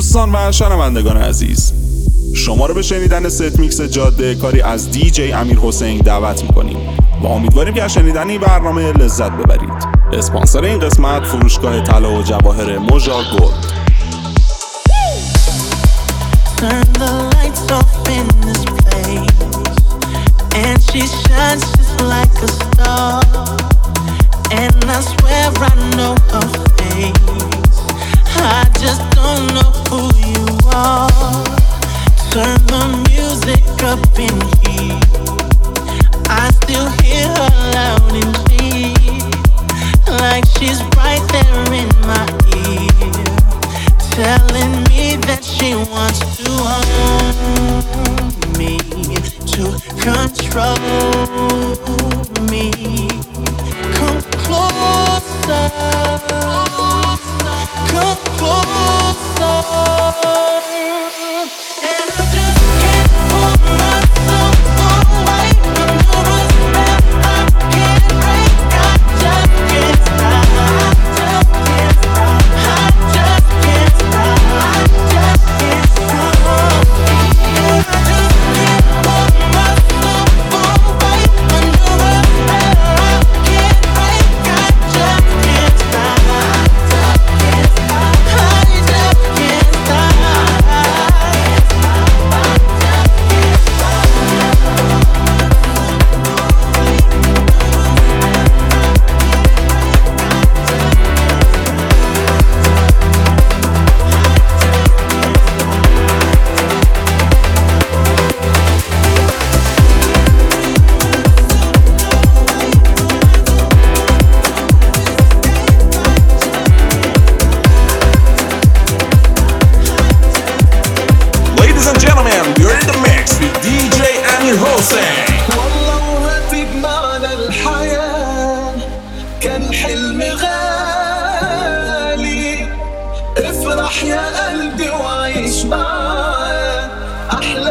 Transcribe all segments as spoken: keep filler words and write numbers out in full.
دوستان و شنوندگان عزیز، شما رو به شنیدن ست میکس جاده کاری از دی جی امیر حسین دعوت میکنیم و امیدواریم که از شنیدن این برنامه لذت ببرید. اسپانسر این قسمت فروشگاه طلا و جواهر موژا گلد. Turn the lights off in this place, and she shines just like a star, and I swear I know her face, I just don't know who you are. Turn the music up in here, I still hear her loud and clear, like she's right there in my ear, telling me that she wants to own me, to control me. Come closer, come closer. And I just can't pull myself away from your spell. I can't break, I just can't stop. I just can't stop. I just can't stop. I just can't pull myself away from your spell. I can't break, I just can't stop. I just can't stop. Ladies and gentlemen, you're in the mix with دی جی امیر حسین. والله وهاتك معنا الحياة كان حلم غالي، افرح يا قلبي وعيش معاه أحلى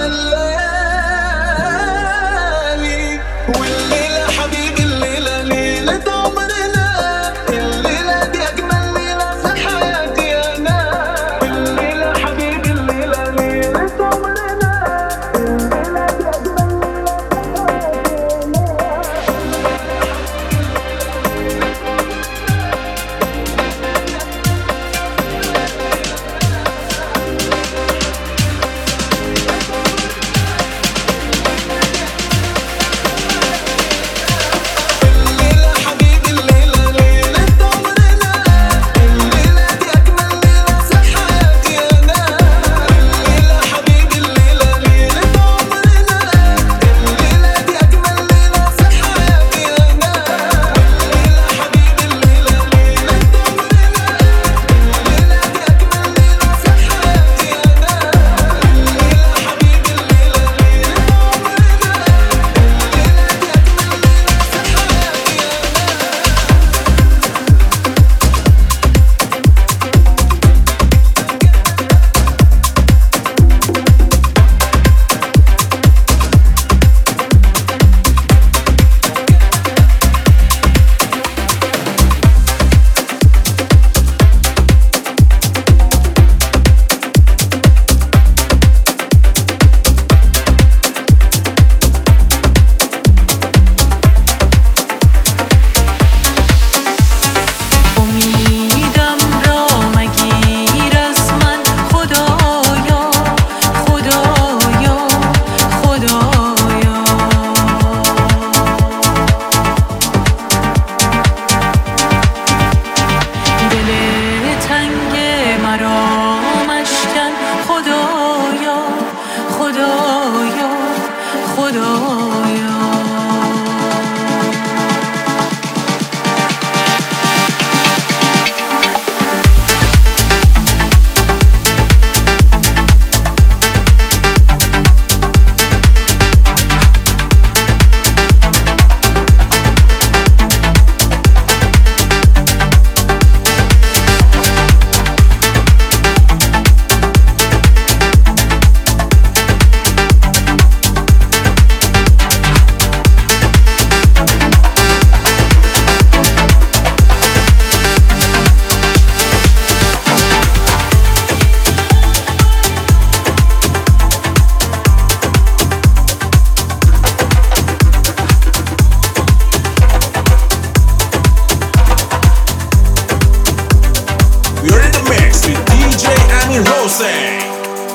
الليالي. والليلة حبيبي الليلة ليلة عمرنا، الليلة دي أجمل ليلة في حياتي أنا. والليلة حبيبي الليلة ليلة عمرنا، الليلة دي أجمل ليلة في حياتي أنا. حسین.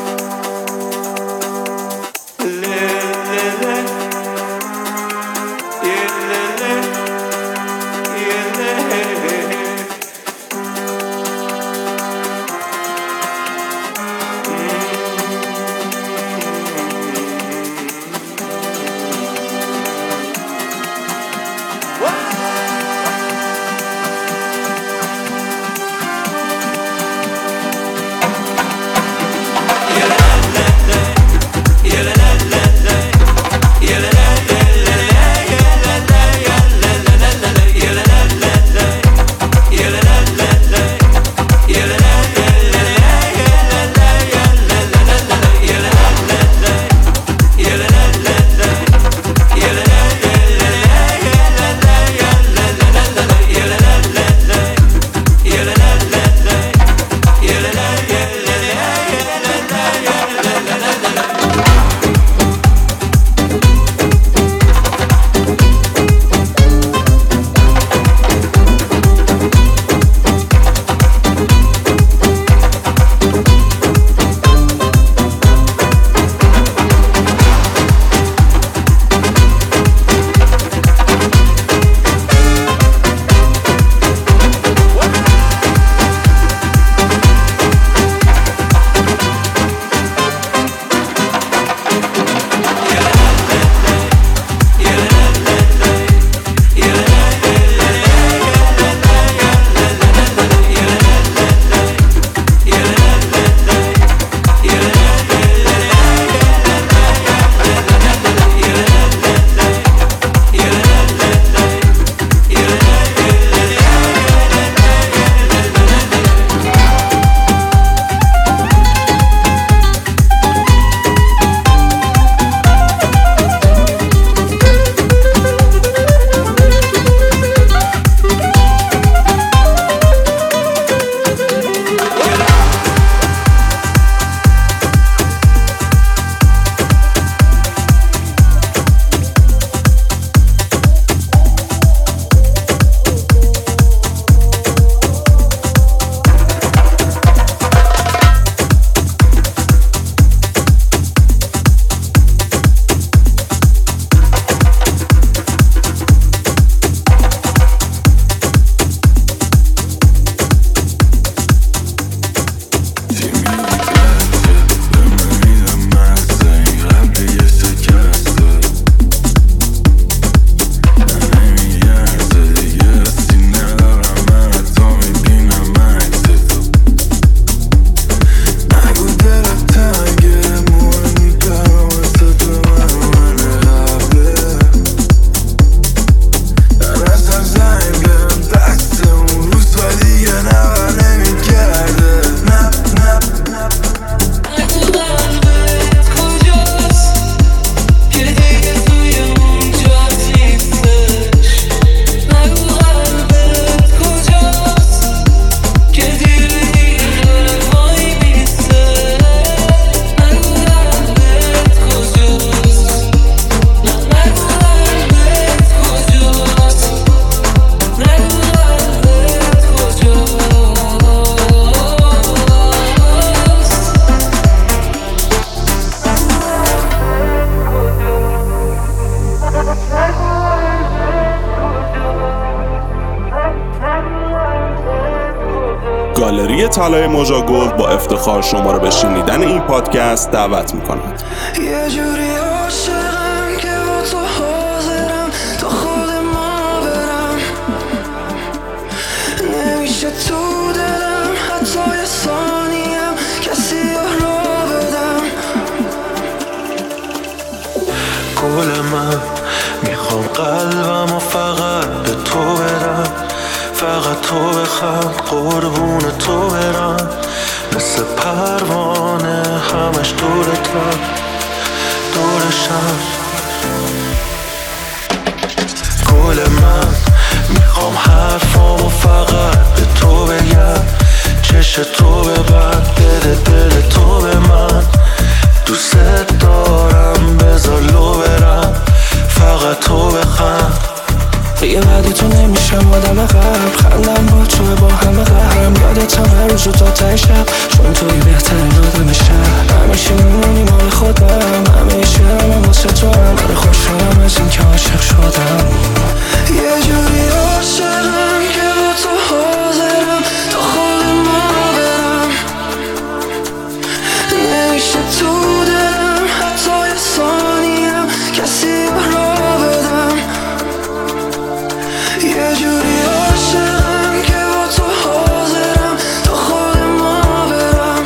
گالری طلای موجا گلد با افتخار شما رو به شنیدن این پادکست دعوت می‌کند. یه جوری عاشقم که با تو حاضرم تا خود ما برم، نمیشه تو دلم حتی یه ثانیم کسی رو بدم. گل من میخوام قلبم و فقط به تو بدم، فقط تو بخواد قربون تو برم، مثل پروانه همش دورتم دورشم. گل من میخوام حرفامو فقط به تو بگم، چش تو ببر بده دل تو به من، دوست دارم بذار لو برم، فقط تو بخند. دیگه بعد تو نمیشم آدم قبل. خندم با توه با همه قهرم، یادتم هر روز تا ته شب، چون توی بهترین آدم شهر. همیشه میمونی مال خودم، همه شعرم واسه تو هم. آره خوشحالم از این که عاشق شدم. یه جوری عاشقم که با تو حاضرم تا خود ما برم. نمیشه تو دلم حتی یه ثانیم کسی را بدم. یه جوری عاشقم که با تو حاضرم تا خود ما برم.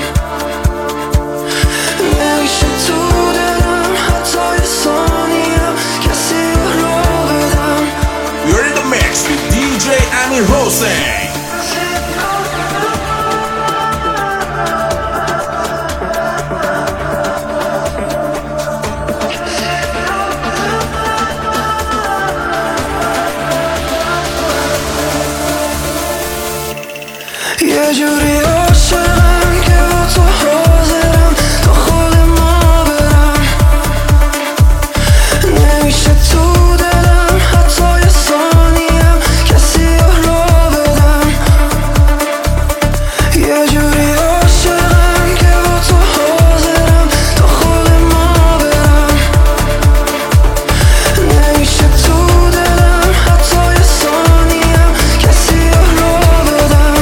نمیشه تو دلم حتی یه ثانیم کسی را بدم. You're in the mix with دی جی امیر حسین. یه جوری عاشقم که با تو حاضرم تا خود ما برم. نمیشه تو دلم حتی یه ثانیم کسی را بدم. یه جوری عاشقم که با تو حاضرم تا خود ما برم. نمیشه تو دلم حتی یه ثانیم کسی را بدم.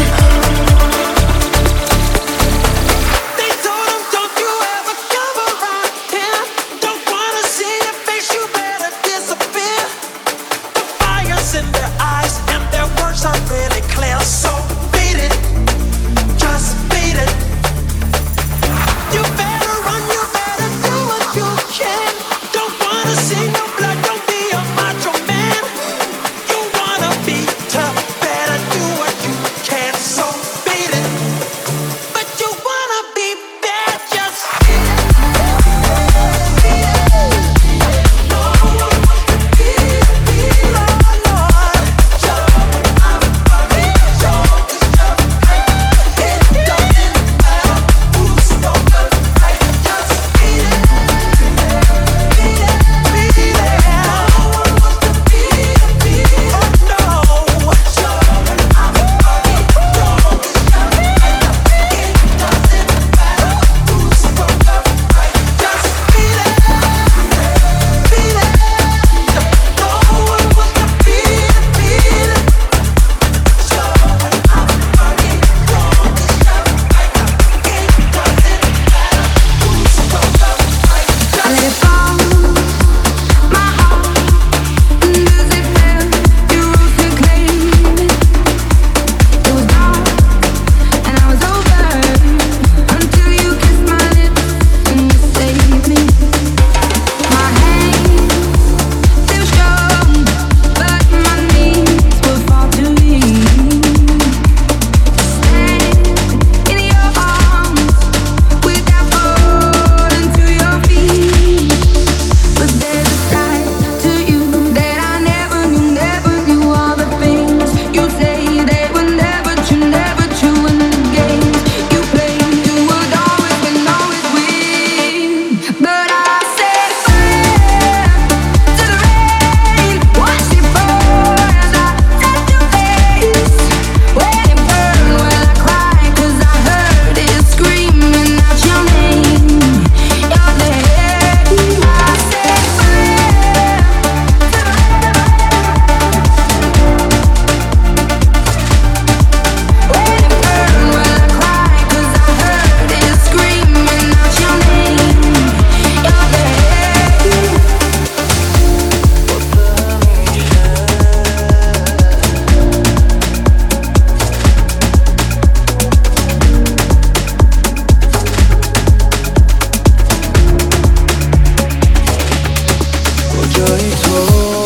They told him, don't you ever come around here. Don't wanna see your face, you better disappear. The fire's in their eyes and their words are really clear. So beat it, just beat it. You better run, you better do what you can. Don't wanna see no blood, don't be a macho man. You wanna be tough, better do what you can. So beat it. But you wanna be bad, just beat it. Beat it. No one wants to beat it, beat it, oh Lord. Show, I'm a fucking show, it's just right. It doesn't matter who's stronger, right? Just beat it. Beat it, beat it. No one wants to beat it, beat it, oh no. Show, I'm a fucking show, it's just right. It doesn't matter who's stronger, right? Just beat it, beat it. No one wants to beat it, beat it. Show, I'm a fucking show, it's just right. It doesn't matter who's stronger, right? I let Just it fall, my heart. Does it feel you rose to claim it? It was dark and I was over until you kissed my lips and you saved me. My hands still strong, but my knees will fall too weak. Stand in your arms without falling to your feet. But there's a side to you that I never knew, never knew. All the things you say, they were never true, never true. And the games you play, you would always win, always win. But I said farewell to the rain, watched it pour as I touched your face. When it burned, when I cried, 'cause I heard it screaming out your name, your name. I said farewell to the rain. When it burned, when I cried, 'cause I heard it screaming out your name, your name. کجایی تو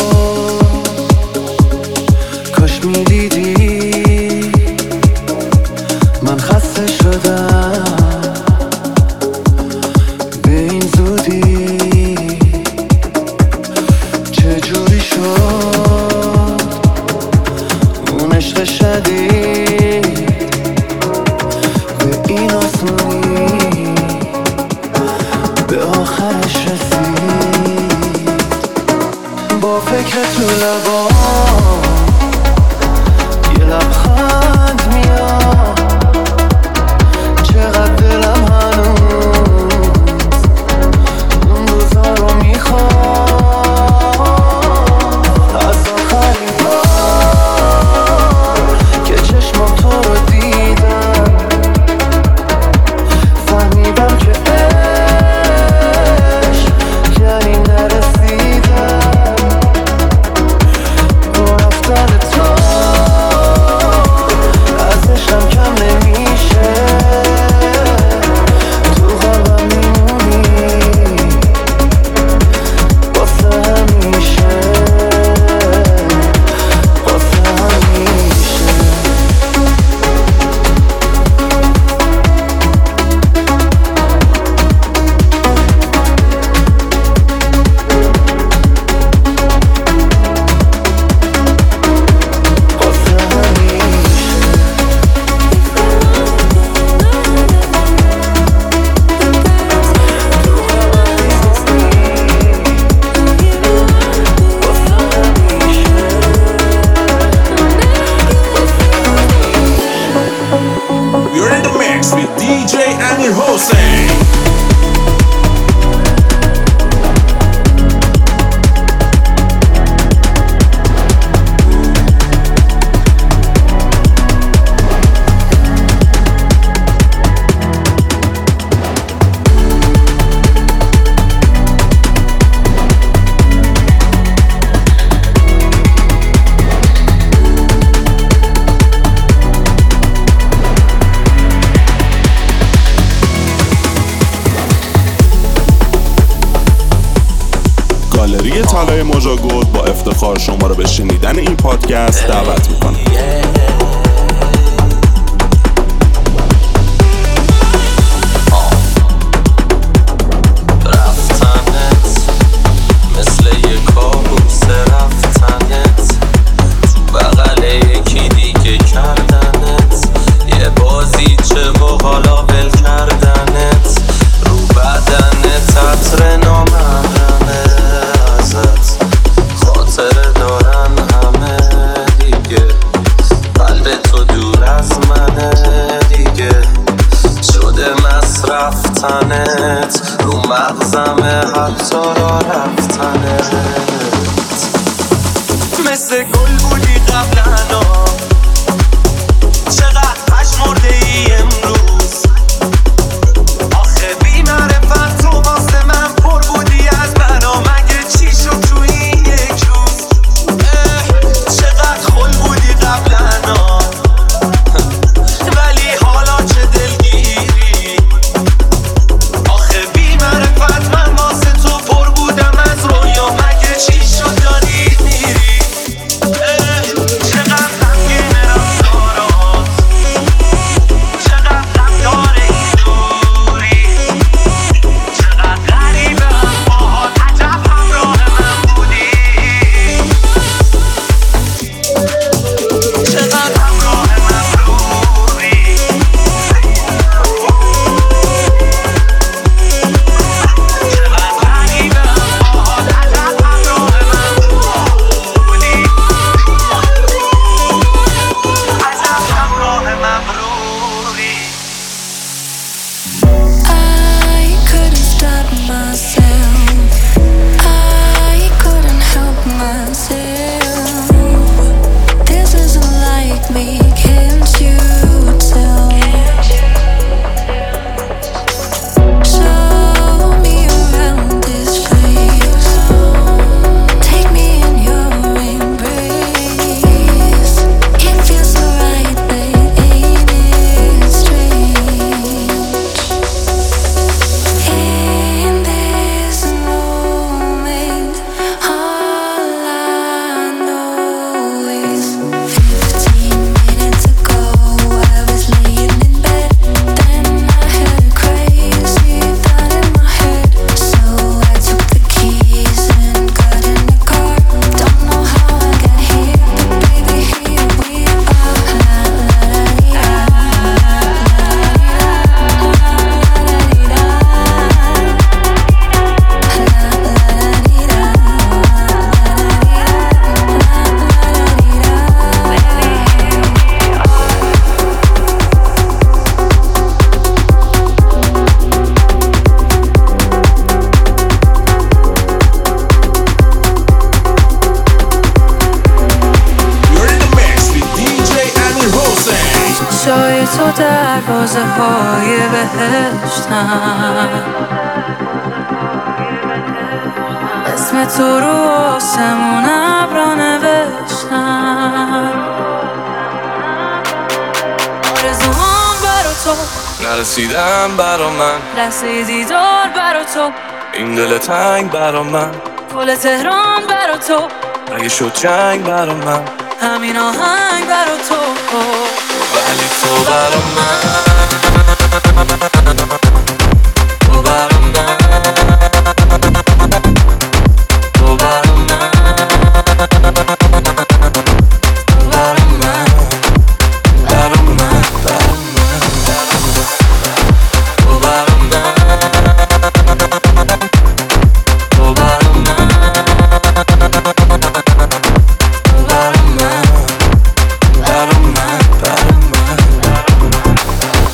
کاش میدیدی من خسته شدم به این زودی. چجوری شد اون عشق شدید به این آسونی به آخرش رسید. با فکر تو لبام موژا گود با افتخار شما رو به شنیدن این پادکست دعوت میکنم. مثل گل بودی قبلنا، چقدر پشمرده ای امروز. آخه بی معرفت تو واسه من پر بودی از بنا، مگه چی شد تو این یک روز؟ چقدر خل بودی قبلنا، ولی حالا چه دلگیری. آخه بی معرفت من واسه تو پر بودم از رویا، مگه چی شد داری میری؟ تو دروازه های بهشتم، اسم تو رو آسمون ابرا نوشتم. آرزوام برا تو نرسیدم برا من، رسیدی دار برا تو، این دل تنگ برا من، پل تهران برا تو، اگه شد جنگ برا من، همین آهنگ برا تو، ولی تو برا من، تو برا من، تو برا من، تو برا من، برا من، برا من، تو برا من، تو برا من، تو برا من، برا من.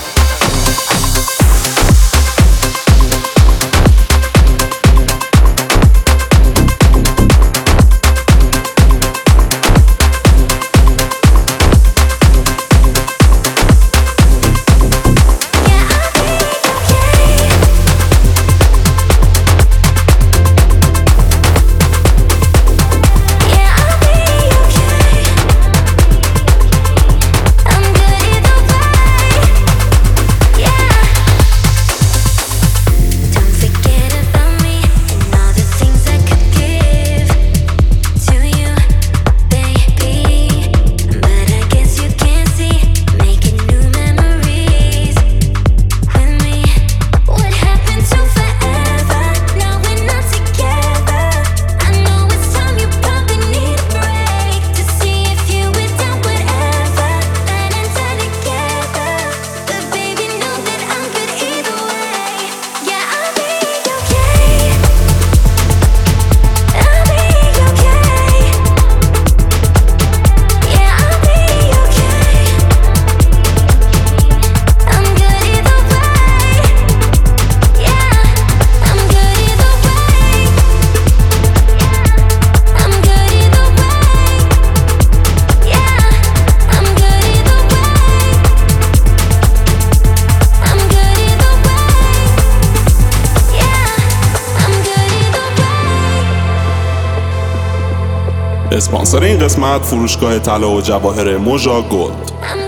اسپانسر این قسمت فروشگاه طلا و جواهر موژا گلد.